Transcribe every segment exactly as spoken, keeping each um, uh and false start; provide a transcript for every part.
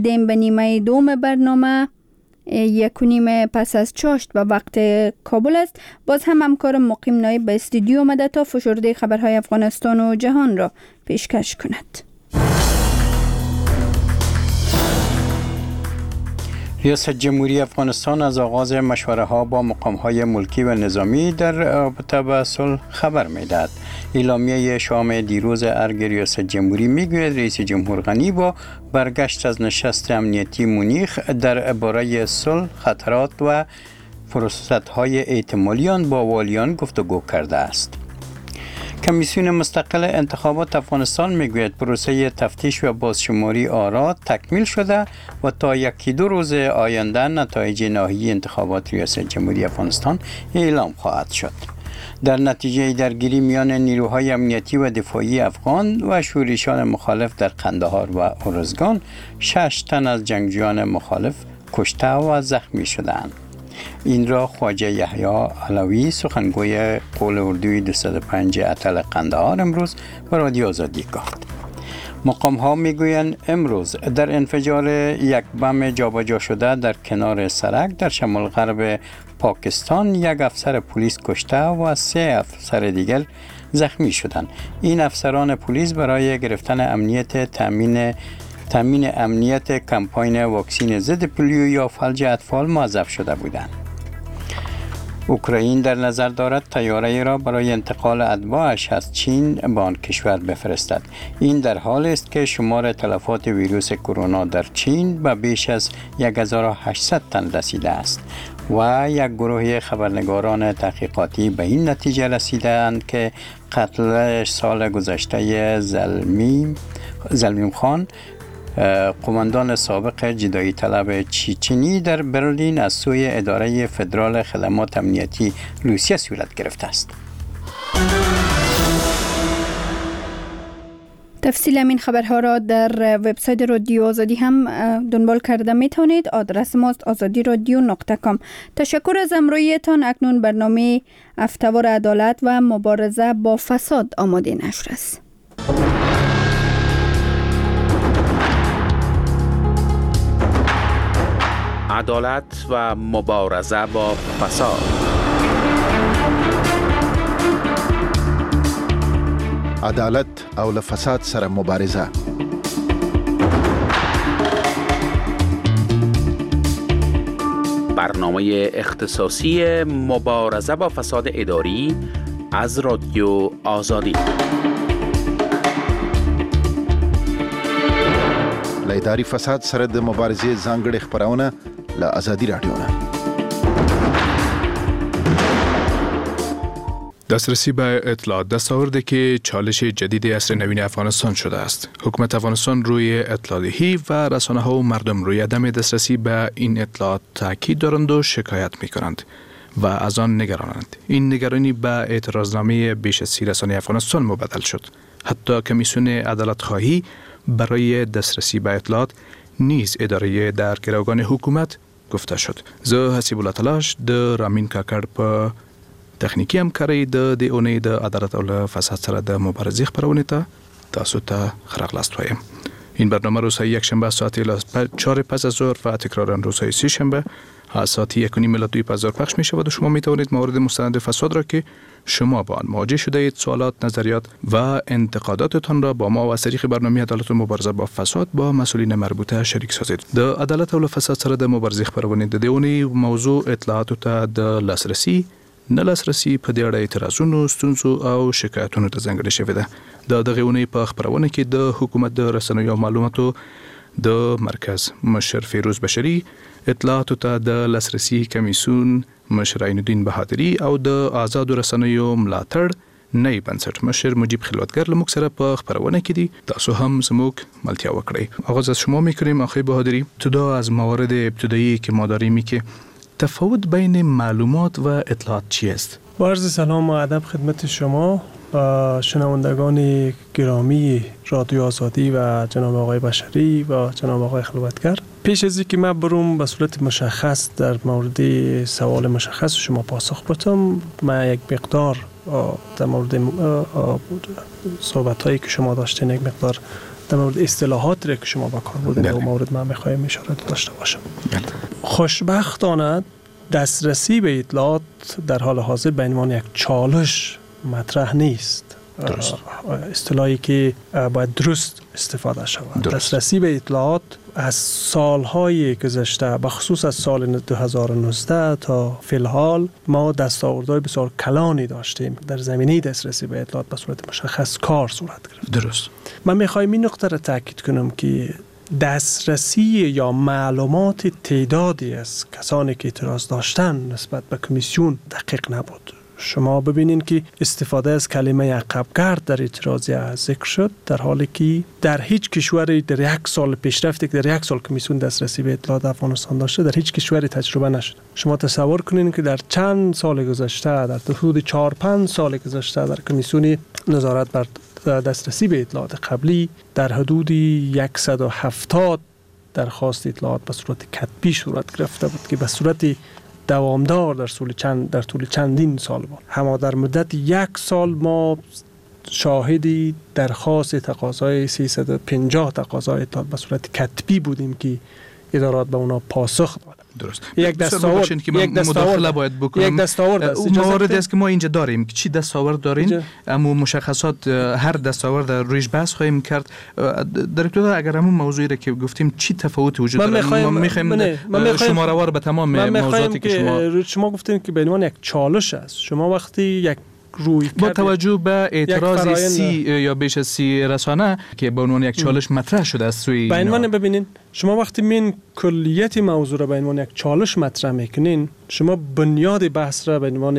دیم به نیمه دوم برنامه یک و نیم پس از چاشت به وقت کابل است. باز هم همکارم مقیم نایب به استودیو آمده تا فشرده خبرهای افغانستان و جهان را پیشکش کند. ریاست جمهوری افغانستان از آغاز مشوره ها با مقام های ملکی و نظامی در رابطه با صلح خبر می دهد. اعلامیه شام دیروز ارگ ریاست جمهوری می گوید رئیس جمهور غنی با برگشت از نشست امنیتی مونیخ در باره صلح، خطرات و فرصت های احتمالی آن با والیان گفتگو کرده است. کمیسیون مستقل انتخابات افغانستان میگوید پروسه تفتیش و بازشماری آرا تکمیل شده و تا یکی دو روز آینده نتایج نهایی انتخابات ریاست جمهوری افغانستان اعلام خواهد شد. در نتیجه درگیری میان نیروهای امنیتی و دفاعی افغان و شورشیان مخالف در قندهار و ارزگان، شش تن از جنگجویان مخالف کشته و زخمی شدند. این را خواجه یحیی علوی سخنگوی قول اردوی دویست و پنج اتل قندهار امروز به رادیو آزادی گفت. مقام ها میگویند امروز در انفجار یک بم جابجا شده در کنار سرک در شمال غرب پاکستان یک افسر پلیس کشته و سه افسر دیگر زخمی شدند. این افسران پلیس برای گرفتن امنیت تامین تامین امنیت کمپاین واکسین ضد پولیو یا فلج اطفال موظف شده بودند. اوکراین در نظر دارد طیاره را برای انتقال اتباعش از چین به آن کشور بفرستد. این در حال است که شمار تلفات ویروس کرونا در چین به بیش از هزار و هشتصد تن رسیده است و یک گروه خبرنگاران تحقیقاتی به این نتیجه رسیدند که قتل سال گذشته زلمیم زلمیم خان، قماندان سابق جدایی طلب چچنی در برلین از سوی اداره فدرال خدمات امنیتی روسیه صورت گرفته است. تفصیل این خبرها را در وبسایت رادیو آزادی هم دنبال کرده می توانید. آدرس ماست آزادی رادیو نقطه کام. تشکر از همراهیتان. اکنون برنامه هفته‌وار عدالت و مبارزه با فساد آماده نشر است. عدالت و مبارزه با فساد. عدالت او له فساد سره مبارزه. برنامه اختصاصی مبارزه با فساد اداری از رادیو آزادی. له اداري فساد سره د مبارزې ځانګړې خبرونه له آزادي رادیو نه. دسترسی به اطلاعات دستاورده که چالش جدید عصر نوین افغانستان شده است. حکومت افغانستان روی اطلاع دهی و رسانه ها و مردم روی عدم دسترسی به این اطلاعات تاکید دارند و شکایت می کنند و از آن نگرانند. این نگرانی به اعتراضنامه بیش از سی رسانه افغانستان مبدل شد. حتی کمیسیون عدالت خواهی برای دسترسی به اطلاعات نیز اداره در گروگان حکومت گفته شد. زه حسیب الله تلاش د رامین کاکړ په تخنیکی همکاري د دې اونۍ د عدالت او فساد سره د مبارزې خبرونه ته تاسو ته خراغلاست وایم. این برنامه روز یک شنبه ساعت چهار پس از ظهر و تکرار آن روزهای سه شنبه ساعت یک و نیم الی دو پس پخش می شود و شما می توانید موارد مستند فساد را که شما با آن مواجه شده اید، سوالات، نظریات و انتقاداتتان را با ما و از طریق برنامه عدالت و مبارزه با فساد با مسئولین مربوطه شریک سازید. د عدالت او فساد سره د مبارزې خبرونه د دېونی موضوع اطلاعاتو ته د لاسرسي نه لاسرسي په دې اړه اعتراضونو، ستونزو او شکایتونو ته ځانګړې شوې ده. د دغه اونۍ په خبرونه کې د حکومت د رسنیو معلوماتو د مرکز مشر فیروز بشری، اطلاعاتو ته د لاسرسي کمیسیون مشر عین الدین بهادری او د آزادو رسنیو ملاتړ نئی بنسټ مشر مجیب خلوتگر له موږ سره په خبرونه کې دي. تاسو هم زموږ ملتیا وکړئ. آغاز از شما می‌کنیم آقای بهادری. ابتدا از موارد ابتدایی که ما داریم که تفاوت بین معلومات و اطلاعات چی است؟ با عرض سلام و ادب خدمت شما شنوندگان گرامی رادیو آزادی و جناب آقای بشری و جناب آقای خلوتگر. پیش از اینکه من بروم به صورت مشخص در مورد سوال مشخص شما پاسخ بدم، من یک مقدار در مورد صحبت هایی که شما داشتین یک مقدار در مورد اصطلاحات را که شما به کار بردید در مورد من میخوایم اشاره داشته باشم. خوشبختانه دسترسی به اطلاعات در حال حاضر به عنوان یک چالش مطرح نیست. درست. اصطلاحی که باید درست استفاده شود. دسترسی به اطلاعات از سالهای گذشته بخصوص از سال دو هزار و نوزده تا فی الحال ما دستاوردهای بسیار کلانی داشتیم در زمینه دسترسی به اطلاعات به صورت مشخص کار صورت گرفت. درست. من میخوایم این نقطه را تاکید کنم که دسترسی یا معلومات تعدادی از کسانی که اعتراض داشتن نسبت به کمیسیون دقیق نبود. شما ببینید که استفاده از کلمه عقبگرد در اعتراضی ذکر شد، در حالی که در هیچ کشوری در یک سال پیشرفتی که در یک سال کمیسیون دسترسی به اطلاعات افغانستان داشته در هیچ کشوری تجربه نشد. شما تصور کنید که در چند سال گذشته، در حدود چهار پنج سال گذشته در کمیسیون نظارت بر دسترسی به اطلاعات قبلی در حدود صد و هفتاد درخواست اطلاعات به صورت کتبی صورت گرفته بود که به صورت دوامدار در طول چند در طول چندین سال بود. اما در مدت یک سال ما شاهدی درخواست تقاضای سیصد و پنجاه تقاضای اطلاعات به صورت کتبی بودیم که ادارات به اونا پاسخ دادند. درست. یک دستاورد که من مداخله باید بکنم. یک دستاورد است. اون مواردی است که ما اینجا داریم که چی دستاورد داریم، اما مشخصات هر دستاورد رویش بحث خواهیم کرد. در ابتدا اگر همون موضوعی را که گفتیم چی تفاوت وجود داره، ما میخوایم شماره‌وار به تمام موضوعاتی که شما شما گفتین که به عنوان یک چالش است. شما وقتی یک روی با توجه به اعتراض سی یا بیش از سی رسانه که به عنوان یک چالش مطرح شده است سوی به عنوان ببینین شما وقتی من کلیت موضوع را به عنوان یک چالش مطرح میکنین، شما بنیاد بحث را به عنوان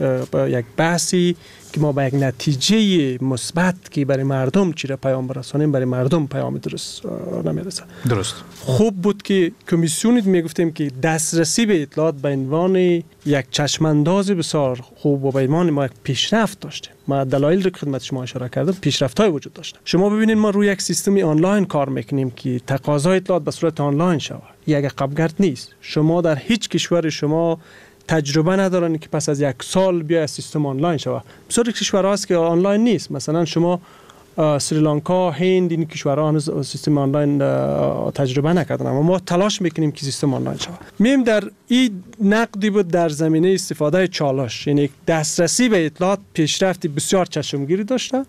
یک بحثی که ما به یک نتیجه مثبت که برای مردم چی را پیام برسانیم، برای مردم پیام درست نمیرسه. درست. خوب بود که کمیسیونی میگفتیم که دسترسی به اطلاعات به عنوان یک چشمانداز بسیار خوب و به عنوان ما یک پیشرفت داشتیم. ما دلایل رو خدمت شما اشاره کردم، پیشرفت‌های وجود داشته. شما ببینید ما روی یک سیستم آنلاین کار میکنیم که تقاضای اطلاعات به صورت آنلاین شود. یک عقبگرد نیست. شما در هیچ کشور شما تجربه ندارن که پس از یک سال بیا سیستم آنلاین شود. بسیاری کشورها هست که آنلاین نیست. مثلا شما سریلانکا، هند، این کشورها هنوز سیستم آنلاین تجربه نکردن، اما ما تلاش میکنیم که سیستم آنلاین شود. میم در این نقدی بود در زمینه استفاده چالش، یعنی دسترسی به اطلاعات پیشرفتی بسیار چشمگیری داشته.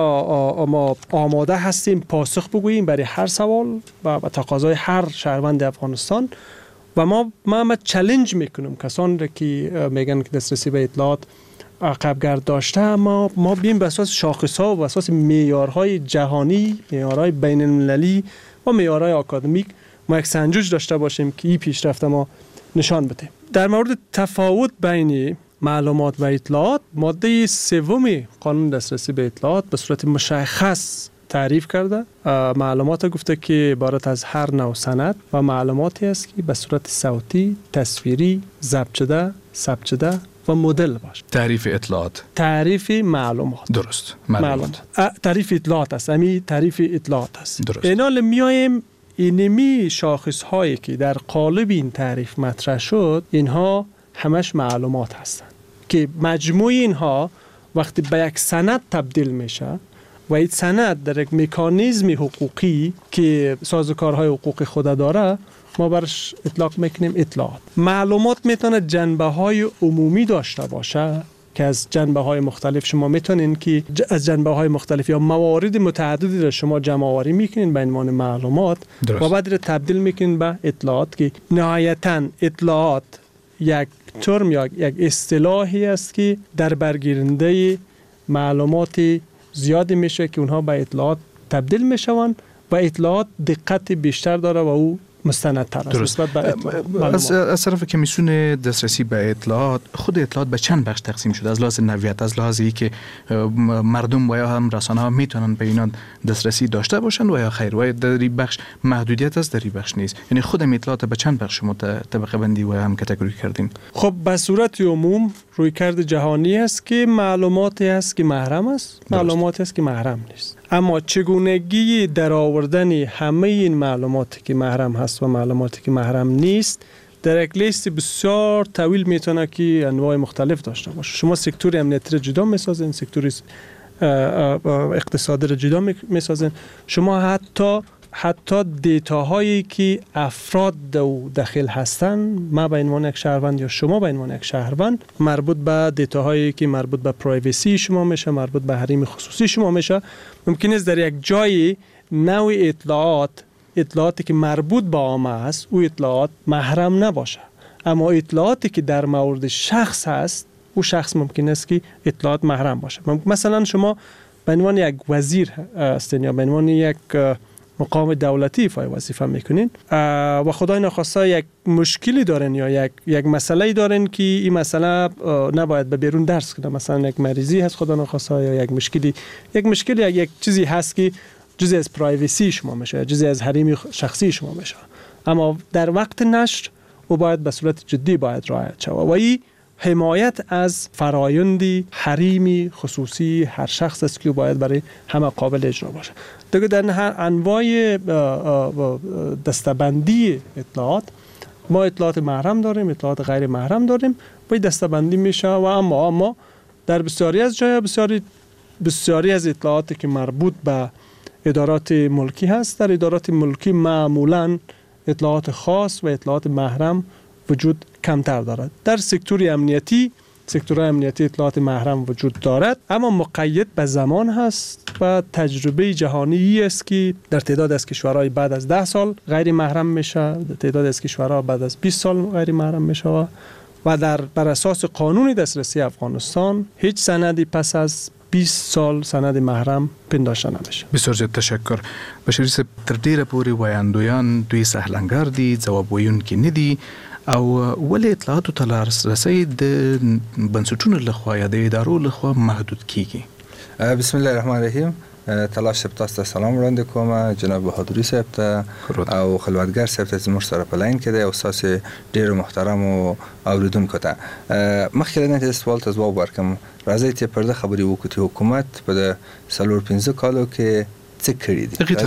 ما ما آماده هستیم پاسخ بگوییم برای هر سوال و به تقاضای هر شهروند افغانستان و ما ما ما چالش میکنیم کسانی را که میگن که دسترسی به اطلاعات عقبگرد داشته، اما ما بیم به اساس شاخص‌ها و به اساس معیارهای جهانی، معیارهای بین‌المللی و معیارهای آکادمیک ما یک سنجش داشته باشیم که این پیشرفت ما نشان بده. در مورد تفاوت بین معلومات و اطلاعات، ماده سوم قانون دسترسی به اطلاعات به صورت مشخص تعریف کرده. معلومات گفته که عبارت از هر نوع سند و معلوماتی است که به صورت صوتی، تصویری، ضبط شده، ثبت شده و مدل باشه. تعریف اطلاعات، تعریف معلومات. درست. معلومات. تعریف اطلاعات است. امی تعریف اطلاعات است. درست. اینال میایم اینمی شاخص هایی که در قالب این تعریف مطرح شد، اینها همش معلومات هستند که مجموع اینها وقتی به یک سند تبدیل میشه و این سند در یک مکانیزم حقوقی که سازوکارهای حقوقی خود داره، ما برش اطلاق میکنیم اطلاعات. معلومات میتونه جنبه های عمومی داشته باشه که از جنبه های مختلف شما میتونین که از جنبه های مختلف یا موارد متعددی را شما جمع آوری میکنین به عنوان معلومات. درست. و بعد را تبدیل میکنین به اطلاعات که نهایتاً اطلاعات یک ترم یا یک اصطلاحی است که در برگیرنده معلومات زیادی میشه که اونها به اطلاعات تبدیل میشوند و اطلاعات دقت بیشتر داره و او مستندتر است. از, از طرف کمیسیون دسترسی به اطلاعات، خود اطلاعات به چند بخش تقسیم شده؟ از لحاظ نوعیت، از لحاظ ای که مردم و یا هم رسانه ها میتونن به اینا دسترسی داشته باشن و یا خیر، و در این بخش محدودیت است، در این بخش نیست. یعنی خود اطلاعات به چند بخش شما طبقه بندی و هم کاتگوری کردین؟ خب به صورت عموم رویکرد جهانی است که معلوماتی است که محرم است، معلوماتی است که محرم نیست. اما چگونگی درآوردن همه این معلوماتی که محرم هست و معلوماتی که محرم نیست در یک لیست بسیار طویل میتونه که انواع مختلف داشته باشه. شما سکتور امنیتی را جدا میسازین، سکتور اقتصادی را جدا میسازین. شما حتی حتی دیتاهایی که افراد دو داخل هستند، ما به عنوان یک شهروند یا شما به عنوان یک شهروند، مربوط به دیتاهایی که مربوط به پرایوسی شما میشه، مربوط به حریم خصوصی شما میشه، ممکن است در یک جایی نوع اطلاعات اطلاعاتی که مربوط به عامه است او اطلاعات محرم نباشه، اما اطلاعاتی که در مورد شخص هست او شخص ممکن است که اطلاعات محرم باشه. مثلا شما به عنوان یک وزیر هستین یا به عنوان یک مقام دولتی ایفای وظیفه میکنین و خدای نخواسته یک مشکلی دارن یا یک یک مسئله دارن که این مسئله نباید به بیرون درس کنه، مثلا یک مریضی هست خدا نخواسته یا یک مشکلی یک مشکلی یک چیزی هست که جزء از پرایوسی شما میشه، جزء از حریم شخصی شما میشه، اما در وقت نشر او باید به صورت جدی باید رعایت شود و این حمایت از فرایند حریم خصوصی هر شخص است که باید برای همه قابل اجرا باشه. دیگه در هر انواع دسته‌بندی اطلاعات ما اطلاعات محرم داریم، اطلاعات غیر محرم داریم، باید دسته‌بندی میشه و اما اما در بسیاری از جای بسیاری بسیاری از اطلاعاتی که مربوط به ادارات ملکی هست، در ادارات ملکی معمولاً اطلاعات خاص و اطلاعات محرم وجود کمتر دارد. در سکتور امنیتی سکتور امنیتی اطلاعات محرم وجود دارد، اما مقید به زمان هست و تجربه جهانی است که در تعداد از کشورهای بعد از ده سال غیر محرم میشه، در تعداد از کشورها بعد از بیست سال غیر محرم میشه و در بر اساس قانون دسترسی افغانستان هیچ سندی پس از بیست سال سند محرم پنداشته نمیشه. بسیار زیاد تشکر. بشری صاحب تر ډیره پورې وایندویان دوی سهلنګر دي، ځواب ویونکي نه دي او ولې اطلاعاتو ته لاسرسی د بنسټونو لخوا یا د ادارو لخوا محدود کیږي؟ بسم الله الرحمن الرحیم. تلاش صاحب تاسو ته سلام وړاندې کوم، جناب بهادري صاحب ته او خلوتګر صاحب ته زموږ سره په لاین کې دی او تاسو ډیر محترم او اوریدونکو ته مخکې نه سوال ته ځواب ورکوم. راځي چې پرده خبري وکړو حکومت په څلور پنځه کالو کې څه کړی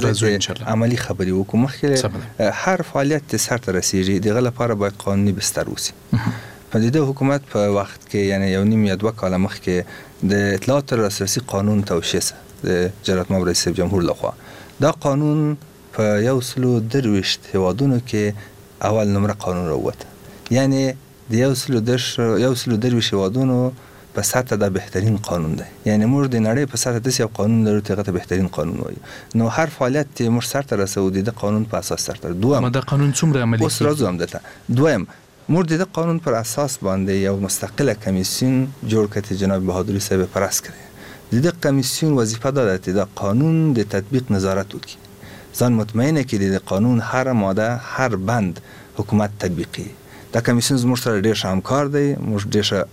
دي، عملی خبري وکړو. مخکې هر فعالیت چې سر ته رسیږي دغه لپاره باید قانوني بستر وسی. په دې حکومت په وخت کې یعنی یو نیم یا دوه کاله مخکې د اطلاعات راسرسي قانون توشیح د جلالت مامور رئیس جمهور لخوا دا قانون په یو سلو درویشت هیوادونو کې اول نمره قانون راووت، یعنی د یو سلو درش یو سلو درویشت هیوادونو په سطح دا بهترین قانون دی، یعنی موږ د نړۍ په سطح داسې یو قانون لرو چې هغه ته بهترین قانون وایي. نو هر فعالیت چې موږ سرته رسوو د قانون په اساس سرته. دویم دا قانون څومره عملي اوس راځو هم دته. دویم موږ د قانون پر اساس باندې یو مستقله کمیسیون جوړ کړی، جناب بهادري صاحب پرس کړی. د دې کمیسیون وظیفه دا ده چې د قانون د تطبیق نظارت وکړي، ځان مطمئنه کړي د قانون هر ماده هر بند حکومت تطبیقي. دا کمیسیون زموږ سره ډېر ښه همکار دی، موږ ډېر ښه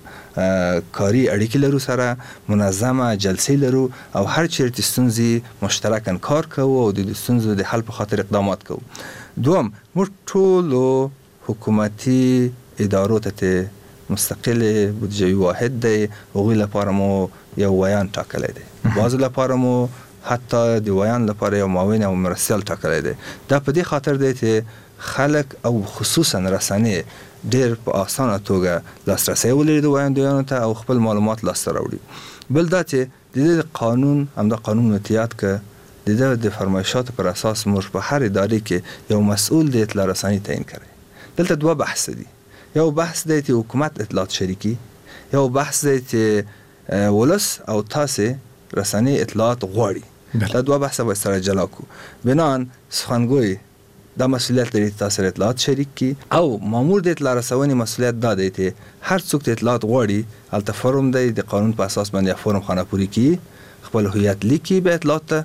کاري اړیکې لرو سره، منظمه جلسې لرو او هر چیرته ستونزې مشترکاً کار کوو او د ستونزو د حل په خاطر اقدامات کوو. دوم موږ ټولو حکومتي ادارو ته مستقل بودجه واحد دی، هغوی لپاره مو یو ویان ټاکلی دی، بعضو لپاره مو حتی د ویان لپاره یو معاون او مرستیال ټاکلی دی. دا په دې خاطر دی چې خلک او خصوصا رسنۍ ډېر په اسانه توګه لاسرسی ولري د ویاندویانو ته او خپل معلومات لاسته راوړي. بل دا چې د دې قانون همدا قانون متیات که د دې د فرمایشاتو پر اساس موږ په هر ادارې کې یو مسؤل د اطلاع رسنۍ تعیین کړی. دلته دوه بحث دي، یو بحث دی چې حکومت اطلاعات شریکي، یو بحث دی چې ولس او تاسې رسنۍ اطلاعات غواړي. دا دوه بحثه باید سره جلا کو. بنان سخنگوی دا مسئولیت لري تاسو اطلاعات شریک کی او مامور د اطلاع رسونې مسئولیت دا دی چې هر څوک د اطلاعات غواړي الته فورم دی د قانون په اساس باندې فورم خانه پوری کی، خپل هویت لیکي به اطلاعات ته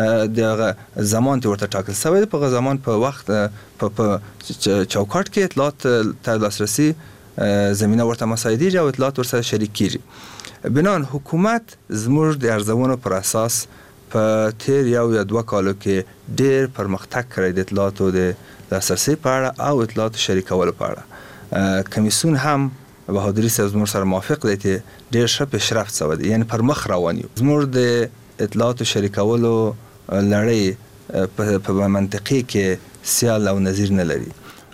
د زمان ته ورته ټاکل شوی، په زمان په وخت په چوکاټ کې اطلاعات ته لاسرسي زمينه ورته مساعدېږي او اطلاعات ورسره شریک کیږي. بنان حکومت زموږ د ارزونو پر اساس په تیر یو یا دوه کالو کې ډېر پرمختګ کړی د اطلاعاتو د لاسرسي په اړه او اطلاعاتو شریکولو په اړه. کمیسیون هم بهادري صاحب زموږ سره موافق دی چې ډېر ښه پیشرفت شوی دی، یعنی پر مخ روان یو. زموږ د اطلاعاتو شریکولو لړۍ په منطقې کې سیال او نظیر نه لري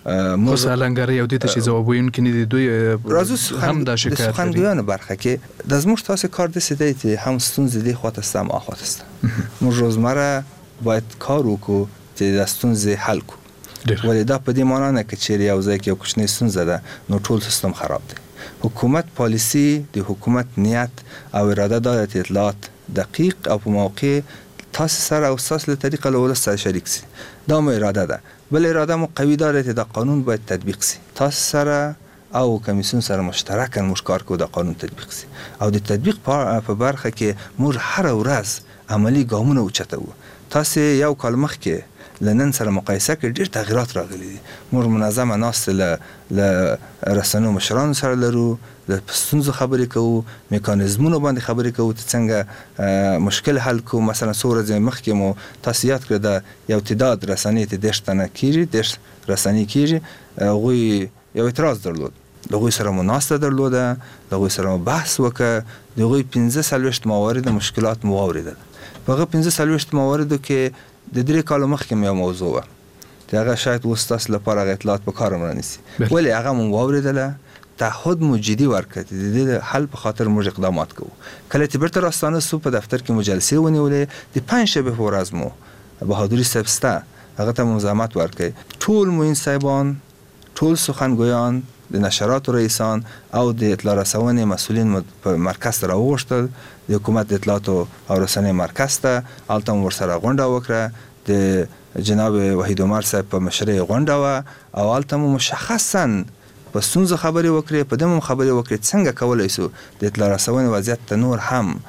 خو سالنګر یو د چې جواب وین کې دوی هم د شکایت د سخنګویانو برخه کې د زموږ تاسو کار د سیدی چې هم ستونزې دی خواته سم اخواته است موږ روزمره باید کار وکړو چې د ستونزې حل کو ولې دا په دې معنی نه کې چې یو ځای کې یو کوچنی ستونزه ده نو ټول سیستم خراب دی حکومت پالیسی د حکومت نیت او اراده داره چې اطلاعات دقیق او په موقع تاسو سره او اساس له طریقه له ولس سره شریک سي دا مو اراده ده بل اراده مو قوي داره چې د قانون باید تطبیق سي تاسو سره او کمیسیون سره مشترکاً موږ کار کوو د قانون تطبیق سي او د تطبیق په برخه کې موږ هر ورځ عملی ګامونه اوچتو تاسو یو کال مخکې لنن سره مقایسه کې ډېر تغیرات راغلي دي موږ منظمه ناست له له رسنیو مشرانو سره لرو د ستونزو خبرې کوو میکانیزمونو باندې خبرې کوو چې څنګه مشکل حل کوو مثلا څو ورځې مخکې مو تاسو یاد کړئ د یو تعداد رسنۍ ته دېرش تنه کېږي دېرش رسنۍ کېږي هغوی یو اعتراض درلود د هغوی سره مو ناسته درلوده د هغوی سره مو بحث وکړه د هغوی پنځه څلوېښت موارد مشکلات مو واورېدل په هغه پنځه څلوېښت مواردو کې د درې کالو مخکې یو موضوع وه چې هغه شاید اوس تاسو لپاره هغه اطلاعات په کار رانیسي ولې هغه مو واورېدله تعهد مو جدي ورکړ د دې حل په خاطر موږ اقدامات کوو کله چې بیرته راستانه سو په دفتر کې مو جلسې ونیولې د پنجشنبې په ورځ مو بهادري صاحب سته هغه ته مو زحمت ورکړ ټول معین صاحبان ټول سخنگویان د نشراتو رئیسان او د اطلاع رسونې مسؤلین په مرکز ته راوغوښتل د حکومت اطلاعات او رسنۍ مرکز ته هلته مو ورسره غونډه وکړه د جناب وحید عمر صاحب په مشرۍ غونډه وه او هلته مو مشخصاً په ستونزو خبرې وکړې په دې مو خبرې وکړې څنګه کولی سو د اطلاع رسونې وضعیت ته نور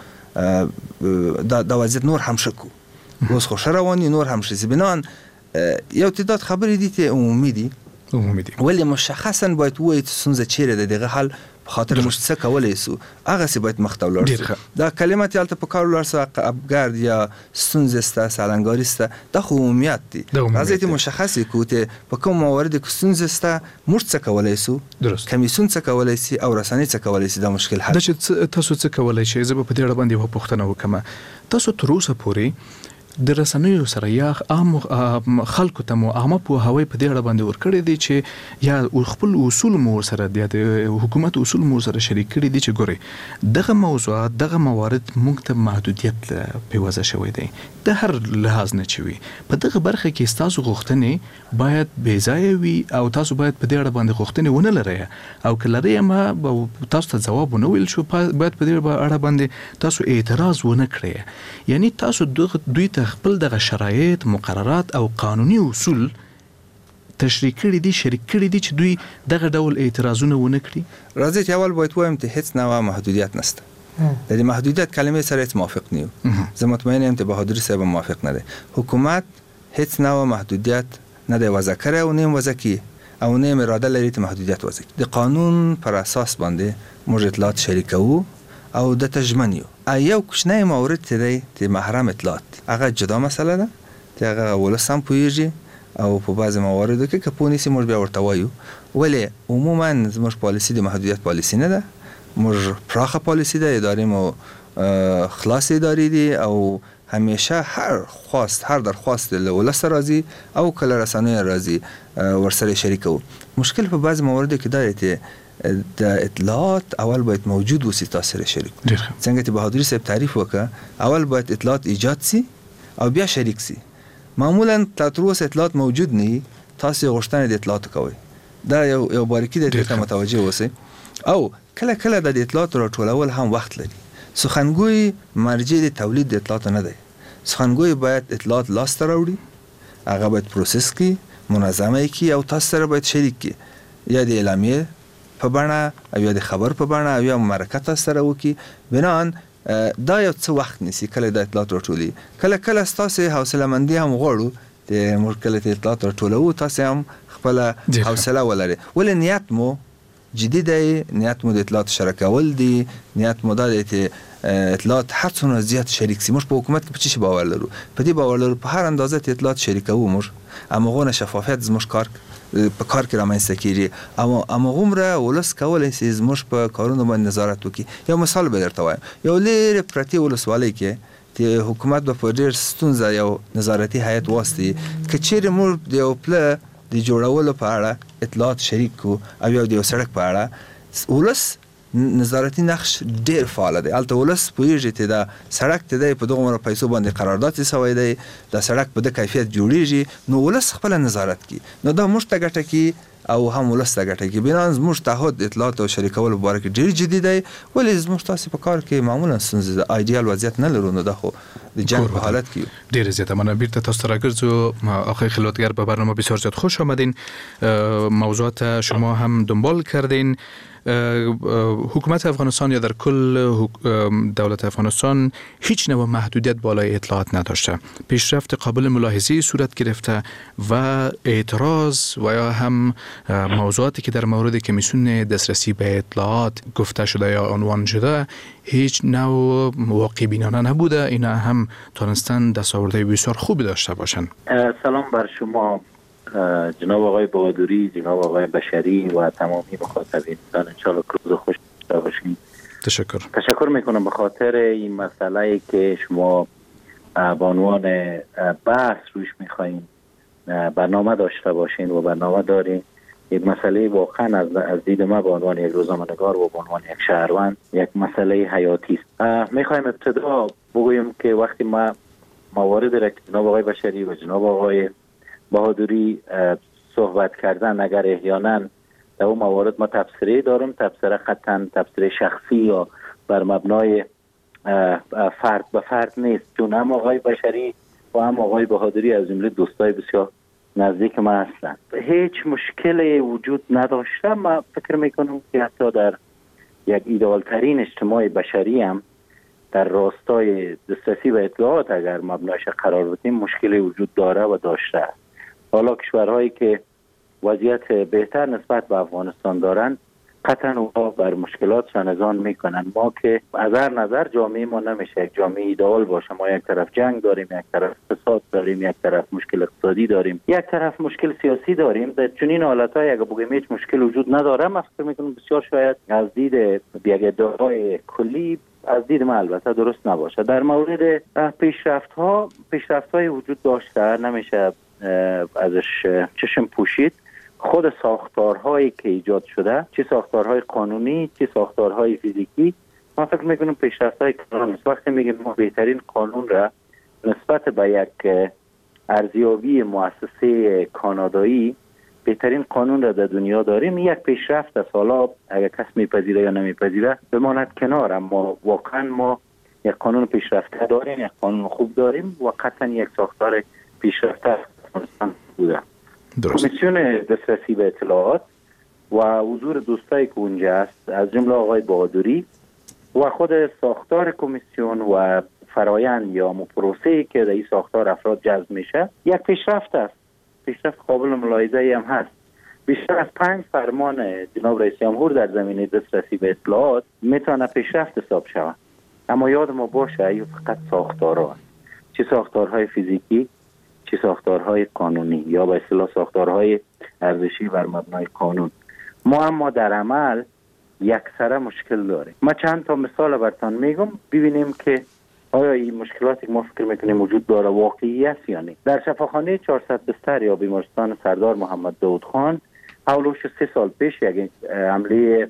هم دا, دا وضعیت نور هم ښه کړو اوس خو ښه روان دي نور هم ښه شي بنان یو تعداد خبرې دي چې عمومي دي عمومي دي ولې مشخصاً باید ووایي چې ستونزه چیرې ده دغه حل په خاطر موږ څه کولی سو هغسې باید مخ ته ولاړ سو دا کلمه چې هلته په کار ولاړ سو عقبګرد یا ستونزې سته سالنګاري سته دا خو عمومیت دي راځئ چې مشخص یې کړو چې په کوم مواردو کې ستونزې سته موږ څه کولی سو کمیسیون څه کولی سي او رسنۍ څه کولی سي دا مشکل حل دا چې تاسو څه کولی شئ زه به په دې اړه باندې یوه پوښتنه وکړم تاسو تر اوسه پورې د رسنیو سره یا عام خلکو ته مو عامه پوهاوی په دې اړه باندې ورکړی دی چې یا خپل اصول مو سره د حکومت اصول مو سره شریک کړي دي چې ګوري دغه موضوعات دغه موارد موږ ته محدودیت په وجه شوی دی د هر لحاظ نه چوي په دغه برخه کې تاسو غوښتنې باید بې ځایه وي او تاسو باید په دې اړه باندې غوښتنې ونه لرئ او که لرئ ما تاسو ته ځواب ونه ویل شو باید په دې اړه باندې تاسو اعتراض ونه کړئ یعنی تاسو دوی ته خپل دغه شرایط مقررات او قانوني اصول تشریح کړي دي شریک کړي دي چې دوی دغه ډول اعتراضونه ونه کړي راځي چې اول باید وایم چې هیڅ نوع محدودیت نشته د دې محدودیت کلمې سره هیڅ موافق نه یو زه مطمئن یم چې بهادري صاحب موافق نه دی حکومت هیڅ نوع محدودیت نه دی وضع کړی او نه وضع کوي او نه اراده لري چې محدودیت وضع کړي د قانون پر اساس باندې موږ اطلاعات شریکوو او د تجمن یو یو کوچنی مورد چې دی چې محرم اطلاعات هغه جدا مسله ده چې هغه ولس هم پوهېږي او په بعضې مواردو کې که پوه نیسي موږ بیا ورته وایو ولې عموما زموږ پالیسي د محدودیت پالیسي نه ده موږ پراخه پالیسي ده ادارې مو خلاص ادارې دي او همیشه هر خواست هر درخواست له ولس راځي او کله رسنیو راځي ورسره شریکوو مشکل په بعضې مواردو کې دا دی چې د اطلاعات اول باید موجود وسی تاسو سره شریک څنګه چې بهادري صاحب تعریف وکړه اول باید اطلاعات ایجاد سي او بیا شریک سي معمولا تر اوسه اطلاعات موجود نه تاسو غوښتنه د اطلاعات کوي دا یو یو باریکی د دې ته متوجه اوسئ او کله کله د اطلاعات راټولول هم وخت لري سخنگوی مرجع د تولید د اطلاعات نه دی سخنگوی باید اطلاعات لاس ته راوړي هغه باید پروسس کړي منظمه کړي او تاسو سره باید شریک کړي یا د اعلامیه په بڼه او یا د خبر په بڼه او یا مرکه تاسو سره وکړي بنان دا یو څه وخت نیسي کله د اطلاعات راټولي کله کله ستاسو حوصله مندي هم غواړو چې موږ کله د اطلاعات راټولو تاسو هم خپل حوصله ولرئ ولې نیت مو جدي دی نیت مو د اطلاعات شریکول دي نیت مو دا دی چې اطلاعات هر څونه زیات شریک سي موږ په حکومت کې په څه باور لرو په دې باور لرو په هر اندازه ته اطلاعات شریکوو موږ امغه شفافیت زموږ کار په کار کې رامنځته کیږي اما امغه ولس کولای شي زموږ په کارونو باندې نظارت وکړي یو مثال به درته وایم یو لري پرتی ولسوالۍ کې چې حکومت په ډېر ستونزه یو نظارتي هیئت واسطي کچېره موږ د یو پله د جوړولو په اړه اطلاعات شریک کو او یو د سړک په اړه ولس نظارتي نقش ډیر فعال دی. البته ولس پوهیږي چې دا سړک ته د په دغه پیسو باندې قرارداد سوی دی، دا سړک په د کیفیت جوړیږي، نو ولس خپل نظارت کی، نو دا موږ ته ګټه کی او هم ولس ته ګټه کی. بنا زموږ تعهد اطلاعات او شریکولو مبارک ډیر جدي دی، ولې زموږ تاسو په کار کې معمولا ستونزې ایدیال وضعیت نه لرو، نو دا خو د جنگ په حالت کې ډیر زیاته منابع ته تاسو راګرځو. آقای خلوتگر به برنامه بسیار زیاد خوش آمدین، موضوعات شما هم دنبال کردین. حکومت افغانستان یا در کل دولت افغانستان هیچ نوع محدودیت بالای اطلاعات نداشته. پیشرفت قابل ملاحظه صورت گرفته و اعتراض و یا هم موضوعاتی که در مورد کمیسیون دسترسی به اطلاعات گفته شده یا عنوان شده هیچ نوع واقع بینانه نبوده. اینا هم تونستن دستاوردهای بسیار خوبی داشته باشن. سلام بر شما جناب آقای بهادری، جناب آقای بشری و تمامی مخاطبین. انشاءالله روز خوش داشته باشین. تشکر. تشکر میکنم به خاطر این مسئله که شما با عنوان بحث روش میخواین برنامه داشته باشین و برنامه دارین. یک مسئله واقعا از از دید ما به عنوان یک روزنامه‌نگار و به عنوان یک شهروند یک مسئله حیاتی است. میخوایم ابتدا بگویم که وقتی ما موارد را که جناب آقای بشری و جناب آقای بهادری صحبت کردن، اگر احیانا در اون موارد ما تبصره دارم، تبصره خطاً تبصره شخصی یا بر مبنای فرد به فرد نیست، چون هم آقای بشری و هم آقای بهادری از جمله دوستای بسیار نزدیک ما هستند. هیچ مشکلی وجود نداشته. ما فکر میکنم که حتی در یک ایدئال ترین اجتماع بشری هم در راستای دسترسی به اطلاعات اگر مبنایش قرار بدیم مشکلی وجود داره و داشته است. حالا کشورهایی که وضعیت بهتر نسبت به افغانستان دارند قطعا اونها بر مشکلات شنزان میکنن. ما که از هر نظر جامعه ما نمیشه یک جامعه ایدئال باشه. ما یک طرف جنگ داریم، یک طرف فساد داریم، یک طرف مشکل اقتصادی داریم، یک طرف مشکل سیاسی داریم. در چنین حالت‌های اگه بگیم هیچ مشکل وجود نداره، من فکر میکنم بسیار شاید از دید یک ادعای کلی از دید من البته درست نباشه. در مورد پیشرفت‌ها پیشرفت‌های وجود داشته، نمیشه ازش چشم پوشید. خود ساختارهایی که ایجاد شده، چه ساختارهای قانونی چه ساختارهای فیزیکی، من فکر میکنم پیشرفت‌های کلان است. وقتی میگیم ما بهترین قانون را نسبت به یک ارزیابی مؤسسه کانادایی بهترین قانون را در دنیا داریم، یک پیشرفت است. حالا اگر کس میپذیره یا نمیپذیره بماند کنار، اما واقعا ما یک قانون پیشرفته داریم، یک قانون خوب داریم و قطعا یک ساختار پیشرفته بوده. کمیسیون دسترسی به اطلاعات و حضور دوستایی که اونجا است از جمله آقای بهادری و خود ساختار کمیسیون و فرایند یا پروسه‌ای که در این ساختار افراد جذب میشه یک پیشرفت است. پیشرفت قابل ملاحظه‌ای هم هست. بیشتر از پنج فرمان جناب رئیس جمهور در زمینه دسترسی به اطلاعات میتونه پیشرفت حساب شود. اما یاد ما باشه این فقط ساختارها است. چه ساختارهای فیزیکی چه ساختارهای قانونی یا به اصطلاح ساختارهای ارزشی بر مبنای قانون. ما اما در عمل یکسره مشکل داریم. ما چند تا مثال براتون میگم ببینیم که آیا این مشکلاتی که ما فکر میکنیم وجود داره واقعی است یا نه. در شفاخانه چهارصد بستر یا بیمارستان سردار محمد داود خان حوالش سه سال پیش یک حمله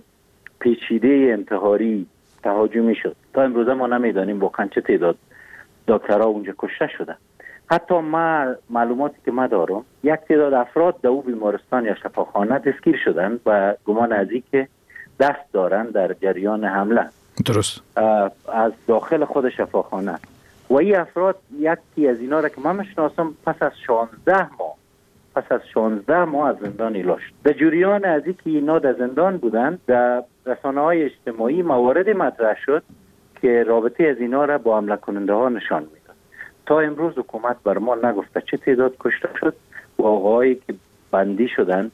پیچیده انتحاری تهاجمی شد. تا امروزه ما نمیدانیم واقعا چه تعداد دکترها اونجا کشته شده. حتی ما معلوماتی که ما دارم یک تعداد افراد در او بیمارستان یا شفاخانه دستگیر شدند و گمان از این که دست دارند در جریان حمله. درست. از داخل خود شفاخانه و این افراد یکی از اینا را که من میشناسم پس از شانزده ماه پس از شانزده ماه از زندان ایلا شد. در جریان از این که اینا در زندان بودند در رسانه‌های اجتماعی مواردی مطرح شد که رابطه از اینا را با حمله کننده ها نشان میداد. تا امروز حکومت بر ما نگفته چه تعداد کشته شد و آقاهایی که بندی شدن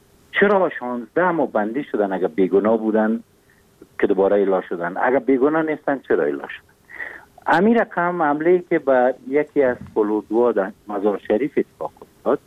چرا شانزده ماه بندی شدن اگر بیگناه بودن که دوباره ایلا شدن، اگر بیگناه نیستن چرا ایلا شدن. امیر رقم حمله‌ای که به یکی از فلودوا در مزار شریف اتفاق افتاد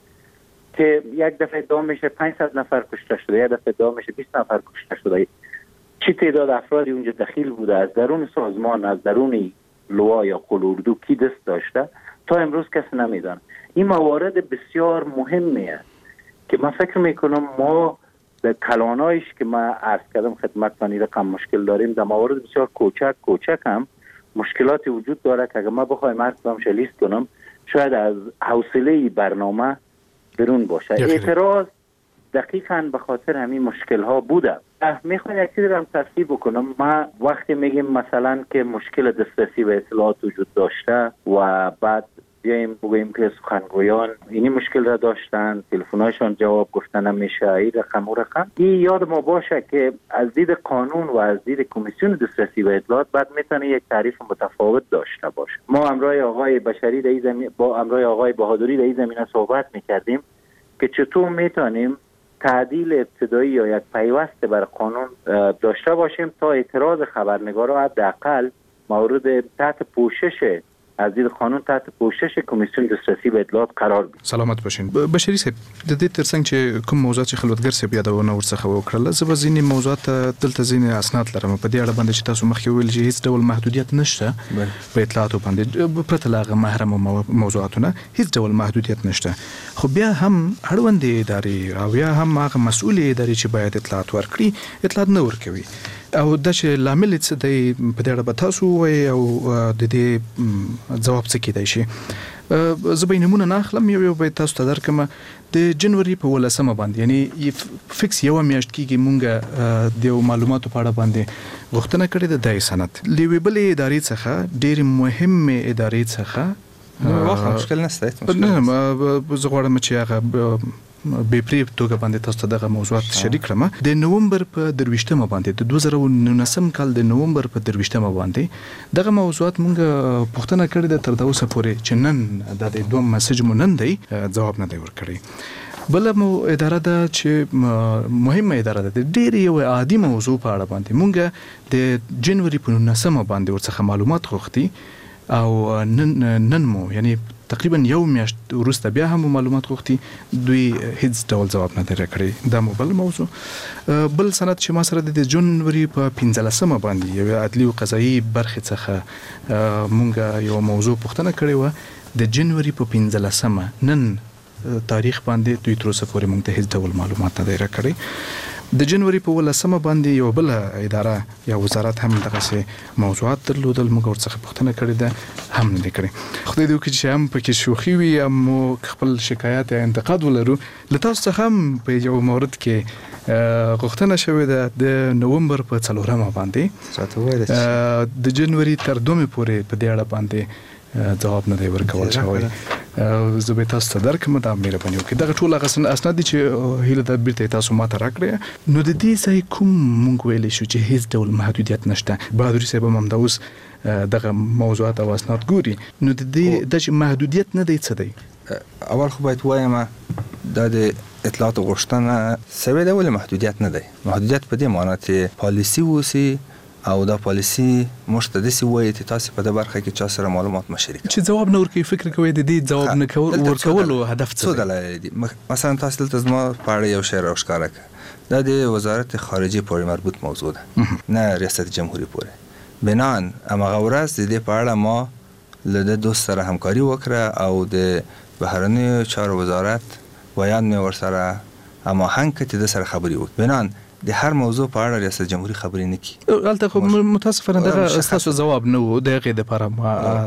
که یک دفعه ادعا میشه پانصد نفر کشته شده، یک دفعه ادعا میشه بیست نفر کشته شده. چه تعداد افرادی اونجا دخیل بوده، از درون سازمان، از درون لوا یا قلوردو کی دست داشته، تا امروز کسی نمیدونه. این موارد بسیار مهمی است که من فکر میکنم ما در کلانایش که من عرض کردم خدمتتان رقم مشکل داریم، در موارد بسیار کوچک کوچک هم مشکلاتی وجود داره که اگر ما بخوایم هر کدامش لیست کنم شاید از حوصله برنامه برون باشه. اعتراض دقیقاً به خاطر همین مشکل ها بوده. میخوام یک چیزی رو هم تصحیح بکنم. ما وقتی میگیم مثلا که مشکل دسترسی به اطلاعات وجود داشته و بعد بیاییم بگوییم که سخنگویان اینی مشکل را داشتن، تلفن‌هایشان جواب گفتن نمیشه، این رقم و رقم، این یاد ما باشه که از دید قانون و از دید کمیسیون دسترسی به اطلاعات بعد میتونه یک تعریف متفاوت داشته باشه. ما امروز آقای بشری در این زمین با امروز آقای بهادری در این زمینه صحبت میکردیم که چطور میتونیم تعدیل ابتدایی یا یک پیوست بر قانون داشته باشیم تا اعتراض خبرنگارا حداقل مورد تحت پوشش از دید قانون تحت پوشش کمیسیون دسترسی به اطلاعات قرار بگیري. سلامت باشین. بشری صاحب د دې ترڅنګ چې کوم موضوعات چې خلوتګر صاحب یادونه ورڅخه وکړل، زه به ځینې موضوعات دلته ځینې اسناد لرم په دې اړه باندې چې تاسو مخکې ویل چې هیڅ ډول محدودیت نشته په اطلاعاتو باندې پرته له هغه محرم موضوعاتونه هیڅ ډول محدودیت نشته، خو بیا هم اړوندې ادارې او یا هم هغه مسؤلې ادارې چې باید اطلاعات ورکړي اطلاعات نه ورکوي او د چې لامل څه دی په دې اړه به تاسو وایي او د دې ځواب څه کېدای شي. زه به نمونه نه اخلم، یو یو به تاسو ته درکم. د جنوري په ولسمه باندې یعنی فکس یو میاشت کېږي مونږ د معلوماتو په اړه باندې غوښتنه کړې ده د سند لوي بلې ادارې څخه ډېر مهمه ادارې څخه واخه مشکل نشته. نه زه غواړم چې هغه به پری توګه باندې تاسو ته دغه موضوعات شریک کړم. د نوومبر په درویشتمه باندې د دوه زره نولسم کال د نوومبر په درویشتمه باندې دغه موضوعات مونږ پوښتنه کړې ده تر اوسه پورې چې نن د دوه میسج مو نن دی جواب نه دی ورکړی. بل مو اداره ده چې مهمه اداره ده ډېر یو عادي موضوع په اړه باندې مونږ د جنوري په نولسمه باندې ورڅخه معلومات غوښتي او نن نن مو یعنی تقریبا یو میاشت وروسته بیا هم معلومات غوښتي، دوی هیڅ ډول جواب نه دی راکړی. دا مو بل موضوع. بل سند چې ما سره د جنوري په پنځلسمه باندې یو عدلي او قضایي برخې څخه مونږ یو موضوع پوښتنه کړې وه. د جنوري په پنځلسمه نن تاریخ باندې دوی تر اوسه پورې مونږ ته هیڅ ډول معلومات نه دی راکړی. د جنوري په ولسمه باندې یو بل اداره یا وزارت هم دغه موضوعات درلودل، موږ ورڅخه پوښتنه کړې ده هم نه کړې. خدای دې وکړي چې هم پکې شوخي وي هم خپل شکایت یا انتقاد ولرو. له تاسو څخه هم په یو مورد کې غوښتنه شوې ده د نوومبر په څلورمه باندې د جنوري تر دومې پورې په دې اړه باندې جواب نه دی ورکول شوی. زه به تاسو ته درکم دا مهرباني وکړئ. دغه ټول هغه اسناد دي چې هیله ده بیرته تاسو ماته راکړئ. نو د دې ځای کوم مونږ ویلی شو چې هیڅ ډول محدودیت نشته. بهادري صاحب هم همدا اوس دغه موضوعات او اسناد ګوري. نو د دې د محدودیت نه دی څه دی؟ اول خو باید وایم دا د اطلاعات غوښتنه سوي ډول محدودیت نه دی. محدودیت په دې معنی چې پالیسی وسی او دا پالیسی مشتدسی وایي چې تاسو په دې برخه کې چا سره معلومات مشارک چې جواب نه ورکوي. فکر کوي د دې جواب نه ورکولو هدف څه دی؟ مثلا تاسو دلته زما په اړه یو شی راښکاره کړ. دا د وزارت خارجه پورې مربوط موضوع ده، نه ریاست جمهوریت پورې. بنان امغه ورځ د دې په اړه ما له دوست سره همکاري وکړه او د بهرنیو چارو وزارت ویان مې ورسره هماهنګ کړ چې د سره خبري وکړي. بنان د هر موضوع په اړه ریاست جمهوریت خبرې نه کی. البته خو متاسفانه دغه تاسو جواب نه و دغه د لپاره ما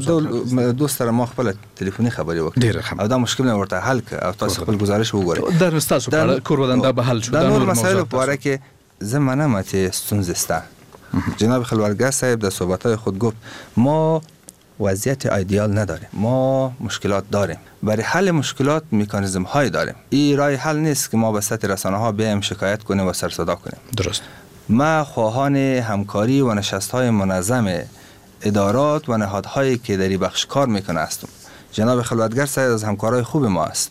دغه دوست سره ما خپل ټلیفوني خبرې وکړه او دا مشکل نه ورته حل ک او تاسو خپل گزارش وګورئ. در تاسو په کور ودان دا به حل شو. دا نور مسایل په اړه کې زمانه ماته ستونزه سته. جناب خلوتگر صاحب در صحبت‌های خود گفت ما وضعیت ایدئال نداریم، ما مشکلات داریم. برای حل مشکلات مکانیزم های داریم. این راه حل نیست که ما به سطح رسانه ها بیایم شکایت کنیم و سر صدا کنیم. درست. ما خواهان همکاری و نشست های منظم ادارات و نهادهایی که در این بخش کار میکنه هستم. جناب خلوتگر صاحب از همکارای خوب ما است.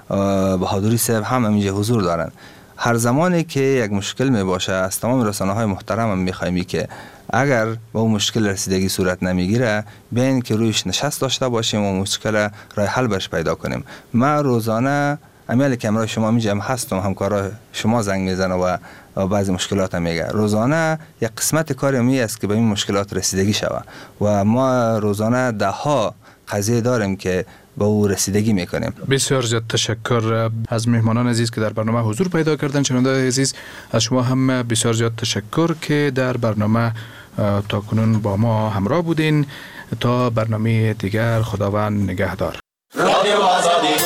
بهادری صاحب هم اینجا حضور دارن. هر زمانی که یک مشکل می باشه از تمام رسانه های محترم هم میخوایم که اگر با اون مشکل رسیدگی صورت نمیگیره بیاین که رویش نشست داشته باشیم و مشکل راه حل برش پیدا کنیم. من روزانه امیال که امروز شما میجم هستم، همکارای شما زنگ میزنه و بعضی مشکلات هم میگه. روزانه یک قسمت کار می است که به این مشکلات رسیدگی شود و ما روزانه ده ها قضیه داریم که به او رسیدگی میکنیم. بسیار زیاد تشکر از مهمانان عزیز که در برنامه حضور پیدا کردن. شنونده عزیز از شما هم بسیار زیاد تشکر که در برنامه تا کنون با ما همراه بودین. تا برنامه دیگر خداوند نگهدار. رادیو آزادی